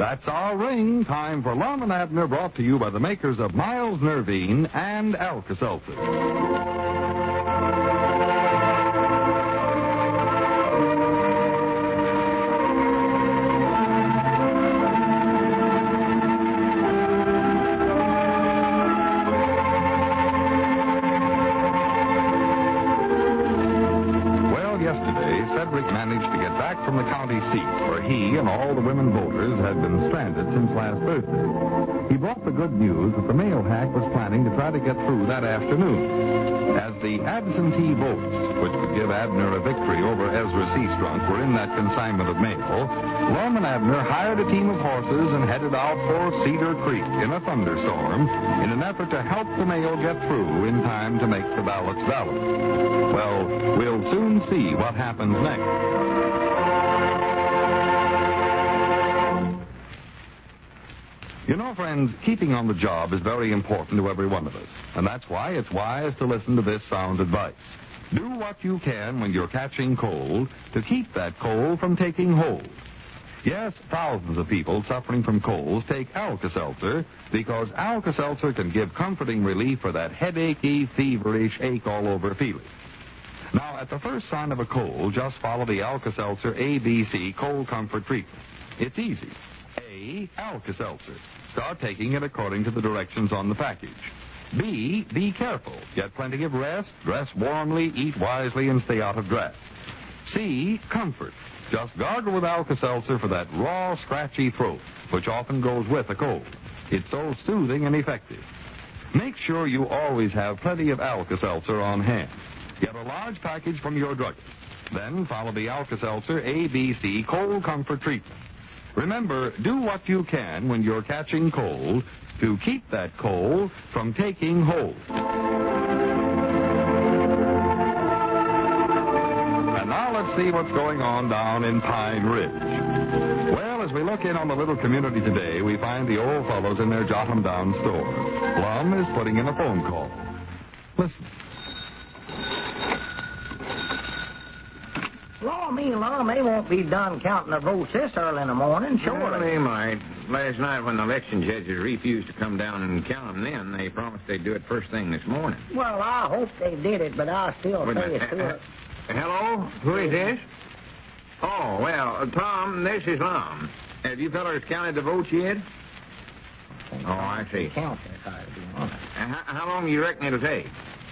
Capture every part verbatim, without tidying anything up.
That's our ring. Time for Lum and Abner, brought to you by the makers of Miles Nervine and Alka-Seltzer. Cedric managed to get back from the county seat, where he and all the women voters had been stranded since last Thursday. He brought the good news that the mail hack was planning to try to get through that afternoon. As the absentee votes, which could give Abner a victory over Ezra Seastrunk, were in that consignment of mail, Lum and Abner hired a team of horses and headed out for Cedar Creek in a thunderstorm in an effort to help the mail get through in time to make the ballots valid. Well, we'll soon see what happens next. You know, friends, keeping on the job is very important to every one of us, and that's why it's wise to listen to this sound advice. Do what you can when you're catching cold to keep that cold from taking hold. Yes, thousands of people suffering from colds take Alka-Seltzer because Alka-Seltzer can give comforting relief for that headachy, feverish, ache-all-over feeling. Now, at the first sign of a cold, just follow the Alka-Seltzer A B C Cold Comfort Treatment. It's easy. A, Alka-Seltzer. Start taking it according to the directions on the package. B, be careful. Get plenty of rest, dress warmly, eat wisely, and stay out of drafts. C, comfort. Just gargle with Alka-Seltzer for that raw, scratchy throat, which often goes with a cold. It's so soothing and effective. Make sure you always have plenty of Alka-Seltzer on hand. Get a large package from your druggist. Then follow the Alka-Seltzer A B C Cold Comfort Treatment. Remember, do what you can when you're catching cold to keep that cold from taking hold. And now let's see what's going on down in Pine Ridge. Well, as we look in on the little community today, we find the old fellows in their jot-em-down store. Plum is putting in a phone call. Listen. Law me, Lum, they won't be done counting the votes this early in the morning, sure. Well, they might. Last night when the election judges refused to come down and count them then, they promised they'd do it first thing this morning. Well, I hope they did it, but I still Wait a say minute. it's too Uh, uh, hello? Who is this? Oh, well, uh, Tom, this is Lum. Have you fellers counted the votes yet? Oh, I see. Count it, I'd be honest. Uh, how, how long do you reckon it'll take?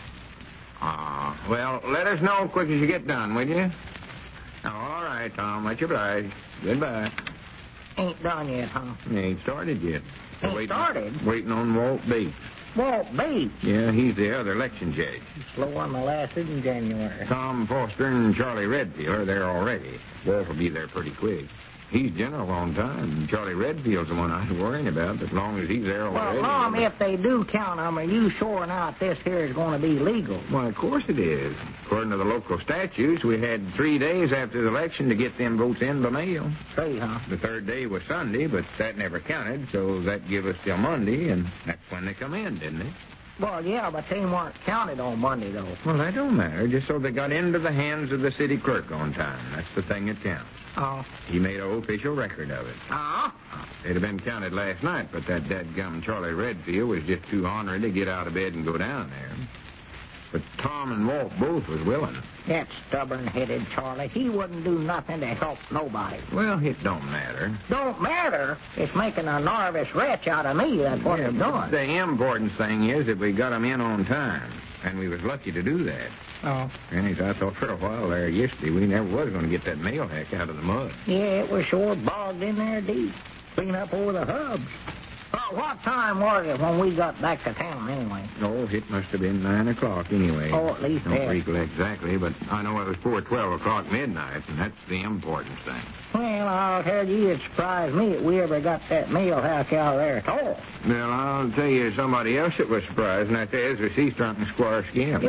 Ah, uh, well, let us know quick as you get done, will you? Oh, all right, Tom. Much obliged. Goodbye. Ain't done yet, huh? Ain't started yet. Ain't waiting, started? Waiting on Walt Bates. Walt Bates? Yeah, he's the other election judge. Slower molasses in January. Tom Foster and Charlie Redfield are there already. Walt will be there pretty quick. He's general on time. Charlie Redfield's the one I was worrying about, as long as he's there already. Well, Lum, if they do count them, are you sure now this here is going to be legal? Well, of course it is. According to the local statutes, we had three days after the election to get them votes in by mail. Three, huh? The third day was Sunday, but that never counted, so that give us till Monday, and that's when they come in, didn't they? Well, yeah, but they weren't counted on Monday, though. Well, that don't matter, just so they got into the hands of the city clerk on time. That's the thing that counts. Oh. He made an official record of it. Oh? It'd have been counted last night, but that dadgum Charlie Redfield was just too ornery to get out of bed and go down there. But Tom and Walt both was willing. That stubborn-headed Charlie, he wouldn't do nothing to help nobody. Well, it don't matter. Don't matter? It's making a nervous wretch out of me, that's what yeah, it's doing. The important thing is that we got them in on time, and we was lucky to do that. Oh. And as I thought for a while there yesterday, we never was going to get that mail hack out of the mud. Yeah, it was sure bogged in there deep. Clean up over the hubs. Well, what time was it when we got back to town, anyway? Oh, it must have been nine o'clock anyway. Oh, at least Don't that. recollect exactly, but I know it was before twelve o'clock midnight, and that's the important thing. Well, I'll tell you, it surprised me that we ever got that mail hack out of there at all. Well, I'll tell you somebody else that was surprised, and that's Ezra Seastrunk and Squire Skim.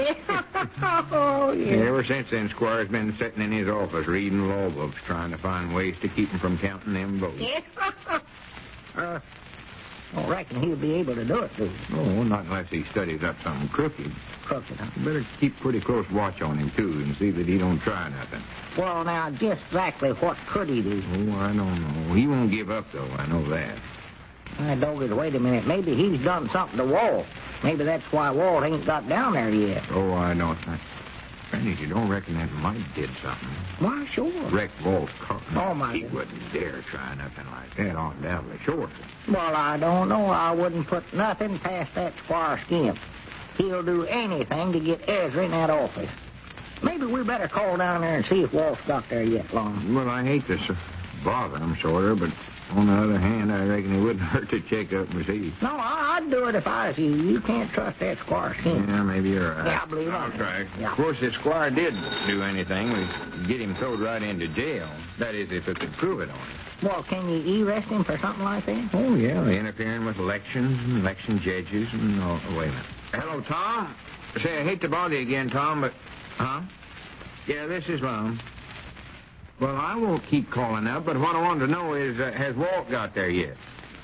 Oh, yeah. Ever since then, Squire's been sitting in his office reading law books, trying to find ways to keep him from counting them votes. Yeah. uh, Don't reckon he'll be able to do it, do you? Oh, not unless he studies up something crooked. Crooked, huh? You better keep pretty close watch on him, too, and see that he don't try nothing. Well, now, just exactly what could he do? Oh, I don't know. He won't give up, though. I know that. I Doggett, wait a minute. Maybe he's done something to Walt. Maybe that's why Walt ain't got down there yet. Oh, I know. Granny, you don't reckon that Mike did something? Why, sure. Wrecked Walt's car. Oh, my He goodness. wouldn't dare try nothing like that on Dowley Shore. Well, I don't know. I wouldn't put nothing past that Squire Skimp. He'll do anything to get Ezra in that office. Maybe we better call down there and see if Walt's got there yet, Lon. Well, I hate to s- bother him, sort of, but on the other hand, I reckon it wouldn't hurt to check up and see. No, I- I'd do it if I was you. You can't trust that Squire Skimp. Yeah, maybe you're right. Yeah, I believe I'll it. try. Yeah. Of course, if Squire did do anything, we'd get him thrown right into jail. That is, if it could prove it on him. Well, can you arrest him for something like that? Oh, yeah, interfering with elections and election judges and all. Oh, wait a minute. Hello, Tom. Say, I hate to bother you again, Tom, but... Huh? Yeah, this is Lum. Well, I won't keep calling up, but what I wanted to know is, uh, has Walt got there yet?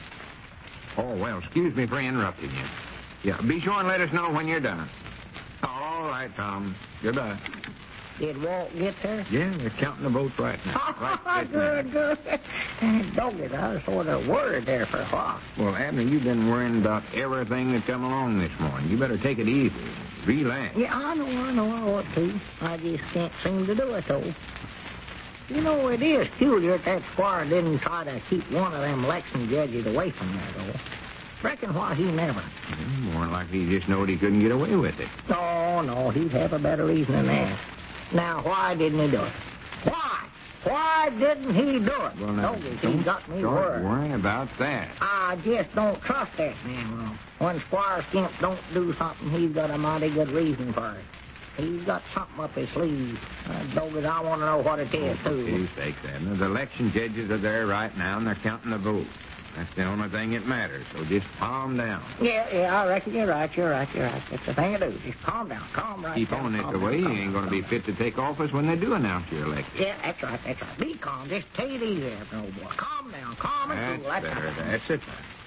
Oh, well, excuse me for interrupting you. Yeah, be sure and let us know when you're done. All right, Tom. Goodbye. Did Walt get there? Yeah, they're counting the votes right now. Right this good, minute. good. Doggett, I was sort of worried there for a while. Well, Abner, you've been worrying about everything that come along this morning. You better take it easy. Relax. Yeah, I know, I know I ought to. I just can't seem to do it, though. You know, it is peculiar that that Squire didn't try to keep one of them election judges away from there, though. Reckon why he never. Well, more than likely he just knowed he couldn't get away with it. No, no, he'd have a better reason than that. Now, why didn't he do it? Why? Why didn't he do it? Well, now, Doggett, don't he got me start worried. worrying about that. I just don't trust that man, Ron. When Squire Skimp don't do something, he's got a mighty good reason for it. He's got something up his sleeve. Uh, Doggett, I want to know what it is, For too. pity's sake, Abner. The election judges are there right now, and they're counting the votes. That's the only thing that matters, so just calm down. Yeah, yeah, I reckon you're right, you're right, you're right. That's the thing to do. Just calm down, calm right Keep down. on this calm the way, down, you ain't calm going to be down. fit to take office when they do announce you're elected. Yeah, that's right, that's right. Be calm. Just take it easy, there, old boy. Calm down, calm and That's cool. That's better. right. That's it.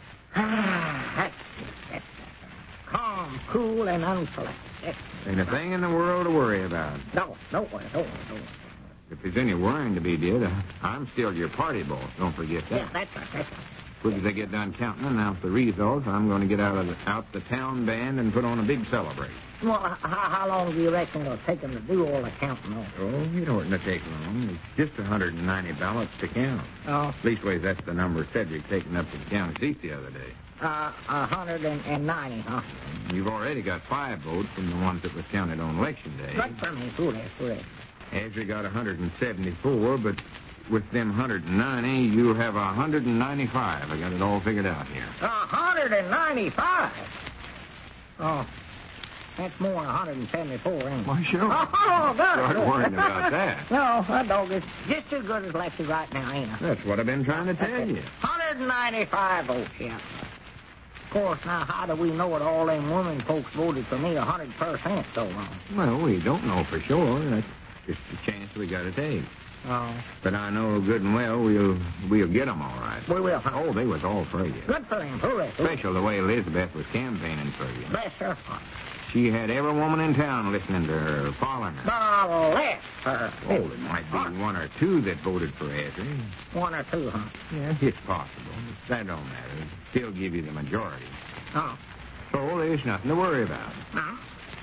Ah, that's it, that's it. Calm, cool, and uncollected. That's it. Ain't a thing in the world to worry about. No, no worry, don't worry, don't worry. If there's any worrying to be did, uh, I'm still your party boss. Don't forget that. Yeah, that's right, that's right. Quick as they get done counting and announce the results, I'm going to get out of the, out the town band and put on a big celebration. Well, h- how, how long do you reckon it'll take them to do all the counting? though? Oh, it oughtn't to take long. It's just one hundred ninety ballots to count. Oh, Leastways, that's the number Cedric taken up to the county seat the other day. uh, one hundred ninety, huh? You've already got five votes from the ones that was counted on election day. Good for me, fool that, fool that. Ezra got one hundred seventy-four, but with them one hundred ninety, you'll have one hundred ninety-five. I got it all figured out here. one hundred ninety-five? Oh, that's more than one hundred seventy-four, ain't it? Why, sure. Oh, good. Start good. worrying about that. No, that dog is just as good as Lefty right now, ain't it? That's what I've been trying to tell you. one hundred ninety-five votes, yeah. Of course, now, how do we know that all them women folks voted for me one hundred percent so long? Well, we don't know for sure. That's just a chance we got to take. Oh. But I know good and well we'll we'll get them all right. We will, huh? Oh, they was all for you. Good for him, fool that. fool. Special the way Elizabeth was campaigning for you. Bless her heart. She had every woman in town listening to her, following her. Bless her. Oh, there might be one or two that voted for Ezra. One or two, huh? Yeah, it's possible. But that don't matter. It'll still give you the majority. Oh. So there's nothing to worry about. Now,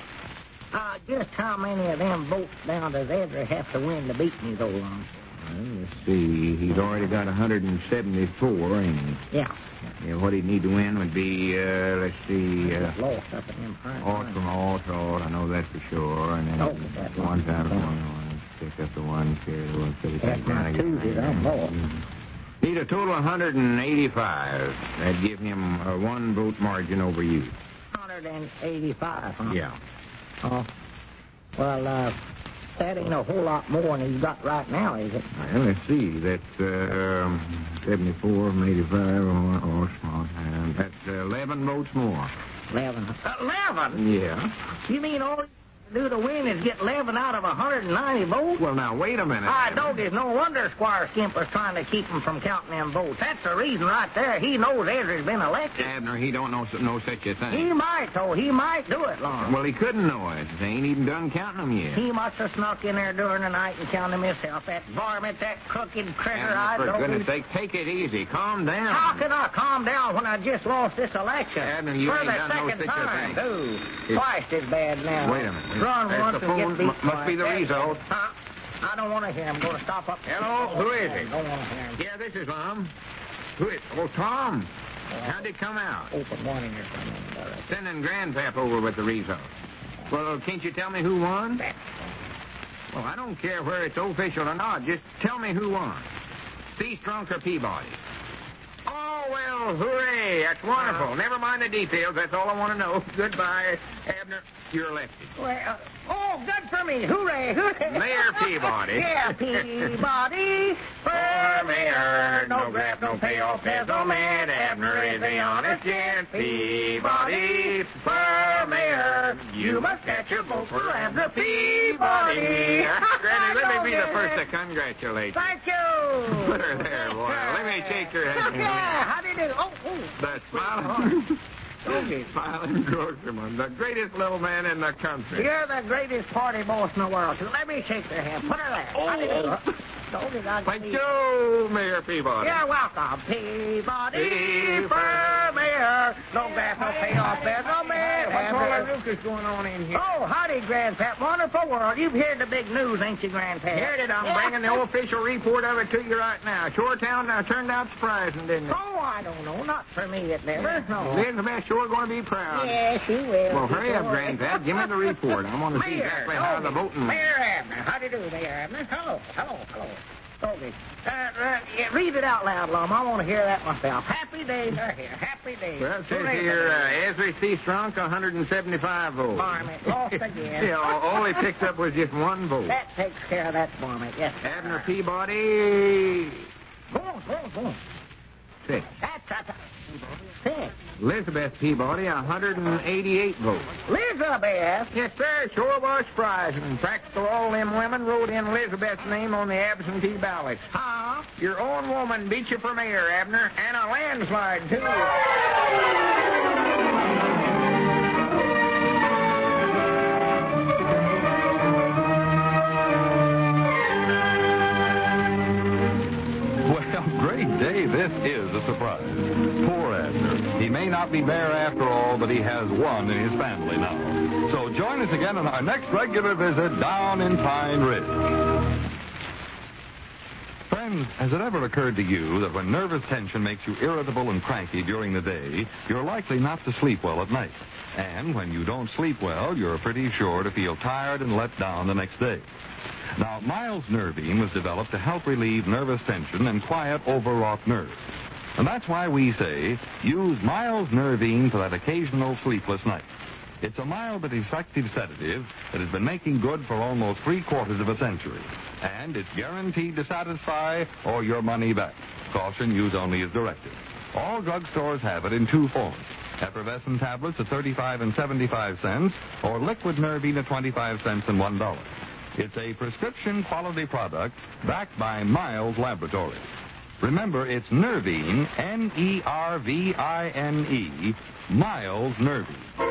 uh, just how many of them votes down does Ezra have to win to beat me, though, Lon? Well, let's see. He's already got one hundred seventy-four, ain't he? Yeah. Yeah, what he'd need to win would be, uh, let's see, uh, Lost up in them high Alt from Alt, Alt, I know that for sure. And then Oh, that's one right. time one, one, pick up the one, carry the one, put it That's back down my again. two, did I? More. Need a total of one hundred eighty-five. That'd give him a one vote margin over you. one hundred eighty-five, huh? Yeah. Oh. Well, uh, that ain't a whole lot more than he's got right now, is it? Well, let's see. That's uh, um, seventy-four from eighty-five. Oh, oh small hand. That's uh, eleven votes more. Eleven. Eleven? Yeah. You mean all Do the win is get eleven out of one hundred ninety votes? Well, now, wait a minute. I Abner. don't. It's no wonder Squire Skimp was trying to keep him from counting them votes. That's the reason right there. He knows Ezra's been elected. Abner, he don't know, know such a thing. He might, though. He might do it, Lawrence. Well, he couldn't know it. They ain't even done counting them yet. He must have snuck in there during the night and counted himself. That varmint, that crooked critter. I Abner, for don't goodness even- sake, take it easy. Calm down. How can I calm down when I just lost this election? Abner, you For ain't the done no second such a time, thing. too. It's- Twice as bad now. Wait a minute. Run That's once the and phone. get beat M- must be the twice. result. Huh? I don't want to hear him. I'm going to stop up. Hello? Who is it? I don't want to hear him. Yeah, this is Mom. Who is... Oh, Tom. How'd it come out? Open warning or something. All right. Sending Grandpap over with the result. Well, can't you tell me who won? That's Well, I don't care whether it's official or not. Just tell me who won. C-Strunk or Peabody? Oh, well, hooray. That's wonderful. Never mind the details. That's all I want to know. Goodbye, Abner. You're elected. Well, uh, oh, good for me. Hooray, hooray. Mayor Peabody. Yeah, Peabody. For mayor, no graft, no payoff, there's no man. Abner is the honest gent. Peabody for mayor. You must catch your vote for Abner Peabody. Granny, let me be the first to congratulate you. Thank you. Put her there, boy. Let me shake your hand. Yeah, how do you do? Oh, oh. The smiling, Okay. smiling grocerman, the greatest little man in the country. You're the greatest party boss in the world. So let me shake your hand. Put her there. How do you do? Don't you got Thank me? you, Mayor Peabody. You're welcome. Peabody for mayor. No grass, no payoff. There's no man. What's all that ruckus going on in here? Oh, howdy, Grandpap. Wonderful world. You've heard the big news, ain't you, Grandpap? Heard it. I'm Yeah. bringing the official report of it to you right now. Shoretown uh, turned out surprising, didn't it? Oh, I don't know. Not for me, it never. No. Elizabeth sure going to be proud. Yes, she will. Well, hurry up, Grandpap. Give me the report. I want to see Mayor, exactly how the Toby. voting went. Mayor Abner. How do you do, Mayor Abner? Hello, hello, hello. Toby. Uh, uh, yeah, read it out loud, Lum. I want to hear that myself. Happy days are here. Happy days. Well, it says Hooray. here, uh, Ezra C. Strunk, one hundred seventy-five votes. Varmint, lost again. Yeah, all, all he picked up was just one vote. That takes care of that varmint, yes. sir. Abner Peabody, Go on, go on, go on. six. That's, that's, six. Elizabeth Peabody, one hundred eighty-eight votes. Elizabeth. Yes, sir. Sure was surprising. Practical all them women wrote in Elizabeth's name on the absentee ballots. Huh? Your own woman beat you for mayor, Abner, and a landslide, too. Well, great day. This is a surprise. Poor Abner. He may not be mayor after all, but he has one in his family now. So join us again on our next regular visit down in Pine Ridge. Friends, has it ever occurred to you that when nervous tension makes you irritable and cranky during the day, you're likely not to sleep well at night? And when you don't sleep well, you're pretty sure to feel tired and let down the next day. Now, Miles Nervine was developed to help relieve nervous tension and quiet overwrought nerves. And that's why we say, use Miles Nervine for that occasional sleepless night. It's a mild but effective sedative that has been making good for almost three quarters of a century. And it's guaranteed to satisfy or your money back. Caution, use only as directed. All drugstores have it in two forms. Effervescent tablets at thirty-five and seventy-five cents, or liquid Nervine at twenty-five cents and one dollar. It's a prescription quality product backed by Miles Laboratories. Remember, it's Nervine, N E R V I N E, Miles Nervine.